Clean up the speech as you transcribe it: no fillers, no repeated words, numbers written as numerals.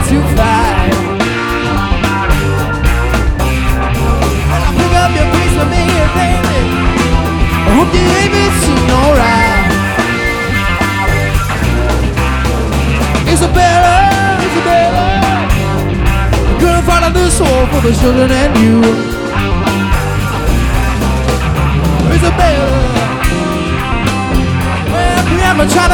to fight. And I pick up your piece of me, baby. I hope you ain't been seen alright. Isabella, gonna follow this hole for the children and you. Isabella, well, I'm trying to